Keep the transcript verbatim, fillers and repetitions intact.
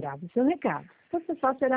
grave o seu recado. Então, você só será